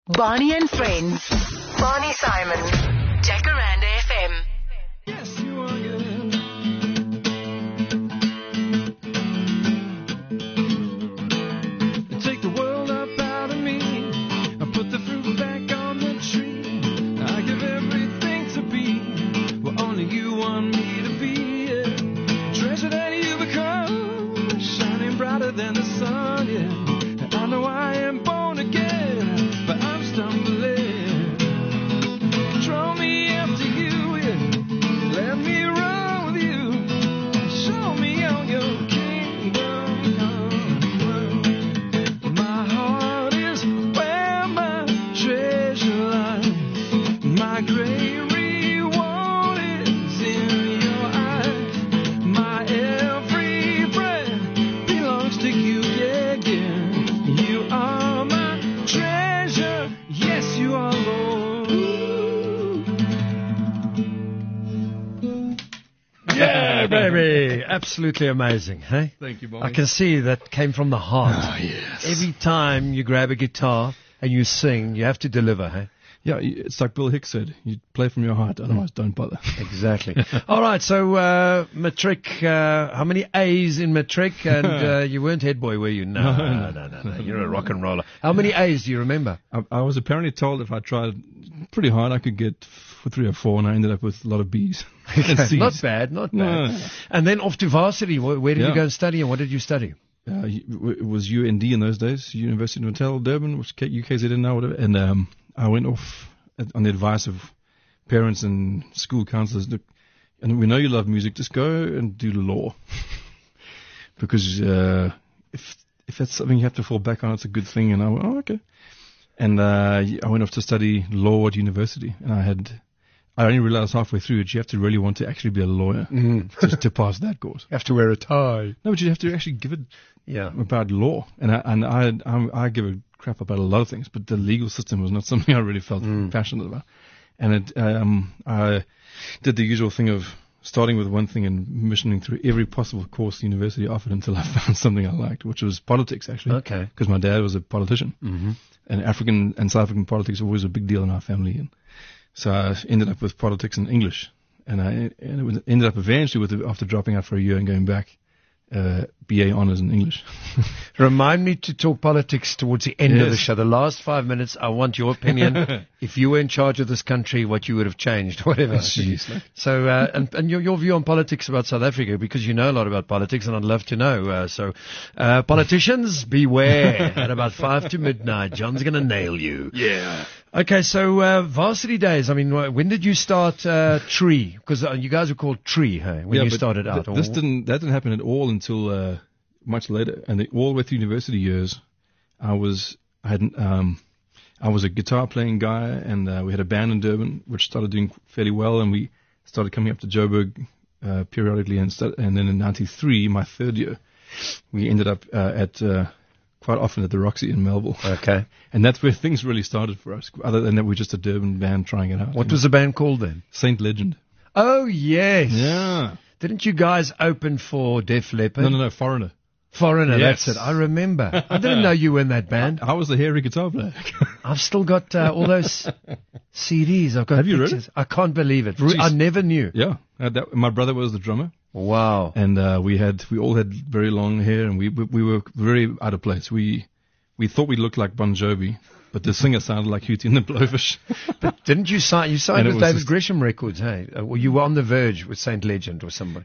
Barney and Friends. Barney Simon. Jacaranda FM. Yes, you are good. You take the world up out of me. I put the fruit back on the tree. I give everything to be what only you want me to be. Yeah. Treasure that you become, shining brighter than the sun. Yeah. And I know I am born again, but I'm stumbling. Draw me after you, yeah. Let me run with you. Show me how your kingdom come. My heart is where my treasure lies. My great reward is in your eyes. My every breath belongs to you, yeah, yeah. You are my treasure. Yes, you are, Lord. Yeah, baby. Absolutely amazing, hey? Thank you, Bobby. I can see that came from the heart. Oh, yes. Every time you grab a guitar and you sing, you have to deliver, hey? Yeah, it's like Bill Hicks said. You play from your heart, otherwise don't bother. Exactly. All right, so matric, how many A's in matric? And you weren't head boy, were you? No. You're a rock and roller. How many A's do you remember? I was apparently told if I tried pretty hard, I could get 3 or 4, and I ended up with a lot of B's. and C's. Not bad, not bad. No. And then off to varsity. Where did you go and study, and what did you study? It was UND in those days, University of Natal, Durban, which UKZN now, whatever. And I went off on the advice of parents and school counselors. Look, and we know you love music, just go and do law. Because if that's something you have to fall back on, it's a good thing. And I went, oh, okay. And I went off to study law at university. And I only realized halfway through it, you have to really want to actually be a lawyer just to pass that course. You have to wear a tie. No, but you have to actually give it about law. And I give a crap about a lot of things, but the legal system was not something I really felt passionate about. And I did the usual thing of starting with one thing and missioning through every possible course the university offered until I found something I liked, which was politics, actually. Okay. Because my dad was a politician. Mm-hmm. And African and South African politics were always a big deal in our family. And so I ended up with politics and English. And it ended up eventually after dropping out for a year and going back, BA Honours in English. Remind me to talk politics towards the end of the show. The last 5 minutes, I want your opinion. If you were in charge of this country, what you would have changed, whatever. Jeez. So, and your view on politics about South Africa, because you know a lot about politics, and I'd love to know. Politicians, beware. At about 5 to midnight, John's going to nail you. Yeah. Okay, so varsity days. I mean, when did you start Tree? Because you guys were called Tree, hey? When you started out. That didn't happen at all until much later. And all the way through university years, I was a guitar playing guy, and we had a band in Durban which started doing fairly well, and we started coming up to Joburg periodically, and then in '93, my third year, we ended up quite often at the Roxy in Melville. Okay. And that's where things really started for us. Other than that, we're just a Durban band trying it out. What was the band called then? Saint Legend. Oh, yes. Yeah. Didn't you guys open for Def Leppard? No, Foreigner. Foreigner, Yes. that's it. I remember. I didn't know you were in that band. I was the hairy guitar player. I've still got all those CDs. I've got Have you pictures. really? I can't believe it. Jeez. I never knew. Yeah. My brother was the drummer. Wow. And we all had very long hair, and we were very out of place. We thought we looked like Bon Jovi, but the singer sounded like Hootie and the Blowfish. But didn't you sign? You signed And with it was David Gresham Records, hey? Or you were on the verge with Saint Legend or somebody.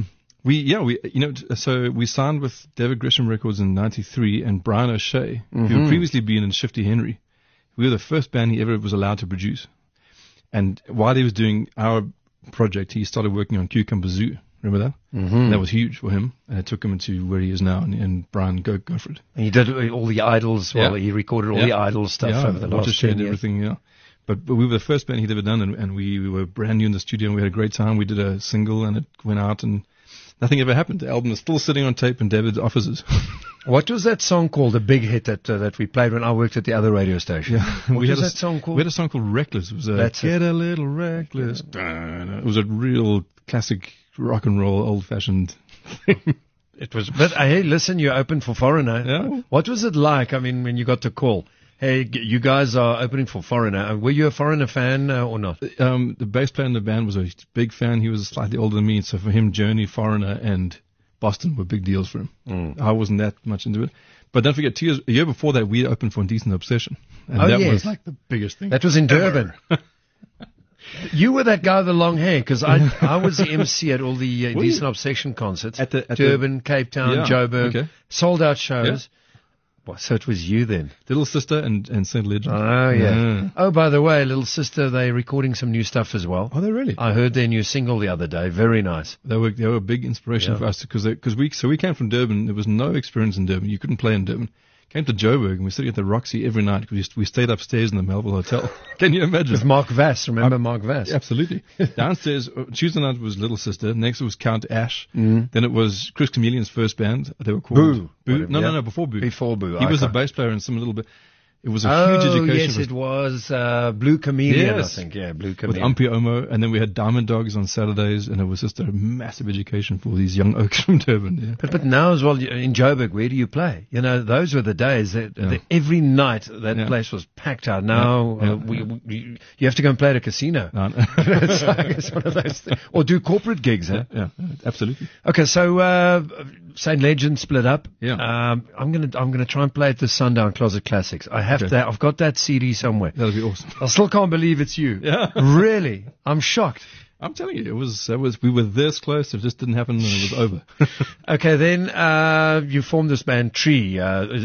So we signed with David Gresham Records in '93, and Brian O'Shea, who had previously been in Shifty Henry, we were the first band he ever was allowed to produce. And while he was doing our project, he started working on Cucumber Zoo. Remember that? Mm-hmm. That was huge for him, and it took him into where he is now. And Brian, go for it. And he did all the Idols. Well, he recorded all the Idols stuff over the last 10 and years. everything. Yeah. But we were the first band he'd ever done, and we were brand new in the studio, and we had a great time. We did a single, and it went out, and nothing ever happened. The album is still sitting on tape in David's offices. What was that song called, the big hit that we played when I worked at the other radio station? Yeah. What was that song called? We had a song called Reckless. It was Get a Little Reckless. It was a real classic rock and roll, old-fashioned thing. It was. But hey, listen, you opened for Foreigner. Yeah. What was it like? I mean, when you got the call, Hey, you guys are opening for Foreigner. Were you a Foreigner fan or not? The bass player in the band was a big fan. He was slightly older than me, so for him, Journey, Foreigner, and Boston were big deals for him. I wasn't that much into it. But don't forget, a year before that, we opened for Indecent Obsession. And that was like the biggest thing. That was in Durban. You were that guy with the long hair, because I was the MC at all the Indecent Obsession concerts. At Durban, Cape Town, Joburg. Sold out shows. Well, so it was you then. Little Sister and St. Legend. Oh, yeah. Oh, by the way, Little Sister, they're recording some new stuff as well. Oh, they really? I heard their new single the other day. Very nice. They were a big inspiration for us because we came from Durban. There was no experience in Durban. You couldn't play in Durban. Came to Joburg and we sitting at the Roxy every night because we stayed upstairs in the Melville Hotel. Can you imagine? With Mark Vass. Remember Mark Vass? Absolutely. Downstairs, Tuesday night was Little Sister. Next it was Count Ash. Then it was Chris Chameleon's first band. They were called Boo. No, before Boo. Before Boo. He was a bass player in some little bit. It was a huge education. Yes, it was Blue Chameleon, I think. Yeah, Blue Chameleon. With Umpy Omo, and then we had Diamond Dogs on Saturdays, and it was just a massive education for these young oaks from Durban. Yeah. But now as well, in Joburg, where do you play? You know, those were the days that every night that place was packed out. Now you have to go and play at a casino. No. it's one of those things. Or do corporate gigs, huh? Yeah, absolutely. Okay, so St. Legend split up. Yeah. I'm gonna try and play at the Sundown Closet Classics. I've got that CD somewhere. That'll be awesome. I still can't believe it's you. Yeah. Really? I'm shocked. I'm telling you, we were this close. It just didn't happen and it was over. Okay, then, you formed this band Tree.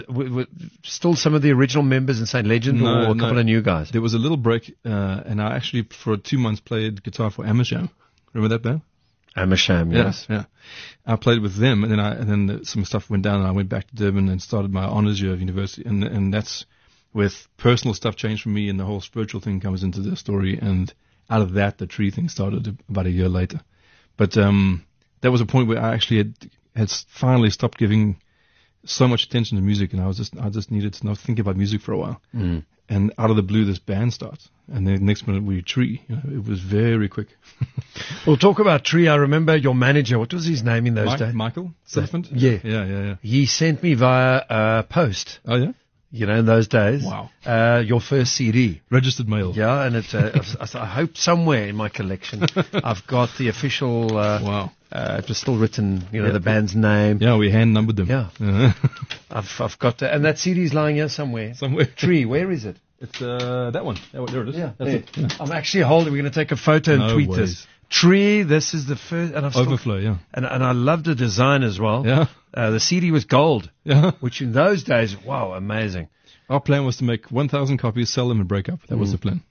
Still some of the original members in St. Legend or a couple of new guys? There was a little break, and I actually for 2 months played guitar for Amersham. Remember that band? Amersham, yes. Yeah. I played with them, and then some stuff went down, and I went back to Durban and started my honors year of university, and that's with personal stuff changed for me, and the whole spiritual thing comes into the story, and out of that, the Tree thing started about a year later. But that was a point where I actually had finally stopped giving so much attention to music, and I just needed to not think about music for a while. And out of the blue, this band starts, and then next minute we Tree. It was very quick. We'll talk about Tree. I remember your manager. What was his name in those days? Michael Sutherland? Yeah. He sent me via post. Oh, yeah? You know, in those days. Wow. Your first CD. Registered mail. Yeah, and it's, I hope somewhere in my collection I've got the official, wow. It was still written, the band's name. Yeah, we hand numbered them. Yeah. I've got that, and that CD's lying here somewhere. Tree, where is it? It's, that one. There it is. Yeah, that's it. Yeah. I'm actually holding, we're going to take a photo and tweet this. Tree, this is the first, and Overflow, yeah. And I love the design as well. Yeah. The CD was gold. Yeah. Which in those days, wow, amazing. Our plan was to make 1,000 copies, sell them, and break up. That was the plan.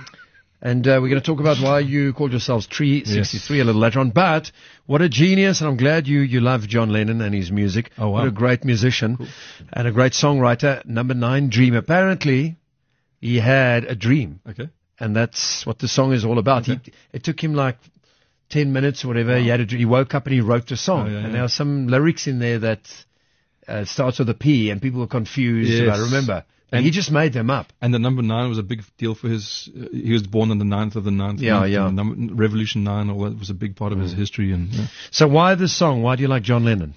And we're going to talk about why you called yourselves Tree 63 a little later on. But what a genius, and I'm glad you love John Lennon and his music. Oh, wow. What a great musician and a great songwriter. Number 9, Dream. Apparently, he had a dream. Okay. And that's what the song is all about. Okay. It took him like 10 minutes or whatever. Wow. He woke up and he wrote the song. And there are some lyrics in there that starts with a P, and people were confused about, remember. And he just made them up. And the number 9 was a big deal for his. He was born on the 9th of the 9th. Yeah. Revolution 9, all that was a big part of his history. And so why this song? Why do you like John Lennon?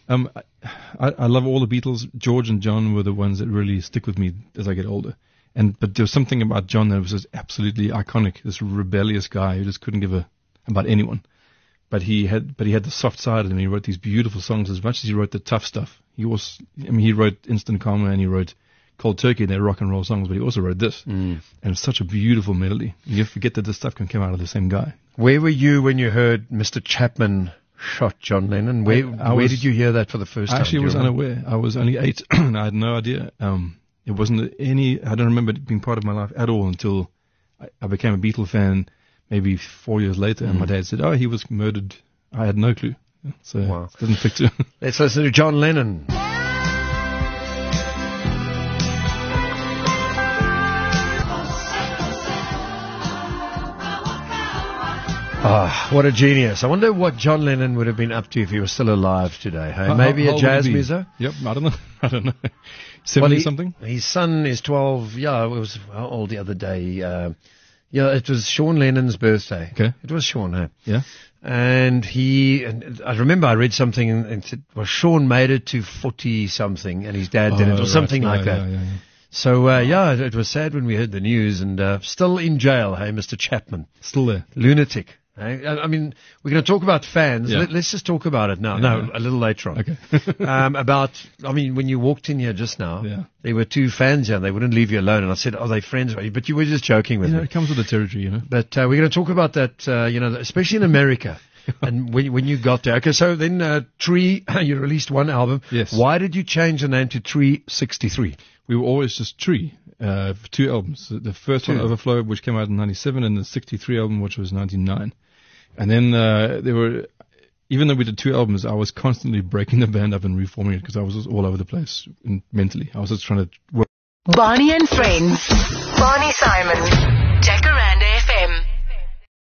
I love all the Beatles. George and John were the ones that really stick with me as I get older. But there was something about John that was just absolutely iconic. This rebellious guy who just couldn't give about anyone. But he had the soft side, and he wrote these beautiful songs. As much as he wrote the tough stuff, he wrote Instant Karma, and he wrote Cold Turkey. They're rock and roll songs, but he also wrote this, and it's such a beautiful melody. You forget that this stuff can come out of the same guy. Where were you when you heard Mr. Chapman shot John Lennon? Where did you hear that for the first time? I actually was unaware. I was only 8, and I had no idea. It wasn't I don't remember it being part of my life at all until I became a Beatle fan maybe 4 years later, and my dad said, he was murdered. I had no clue. So it didn't picture. Let's listen to John Lennon. What a genius. I wonder what John Lennon would have been up to if he was still alive today. Hey? Maybe a jazz muso? Yep, I don't know. 70 something? His son is 12. Yeah, it was how old the other day? It was Sean Lennon's birthday. Okay. It was Sean, hey? Yeah. And I remember I read something and said, Sean made it to 40 something and his dad didn't, or something like that. Yeah. So, it was sad when we heard the news, and still in jail, hey, Mr. Chapman. Still there. Lunatic. I mean, we're going to talk about fans. Yeah. Let's just talk about it now. A little later on. Okay. When you walked in here just now, there were two fans here, and they wouldn't leave you alone. And I said, they friends? But you were just joking with me. It comes with the territory, But we're going to talk about that, especially in America. And when you got there. Okay, so then Tree, you released one album. Yes. Why did you change the name to Tree 63? We were always just Tree. For two albums. The first one, Overflow, which came out in 97, and the 63 album, which was 99. And then even though we did two albums, I was constantly breaking the band up and reforming it because I was just all over the place mentally. I was just trying to work. Barney and Friends. Barney Simon. Jacaranda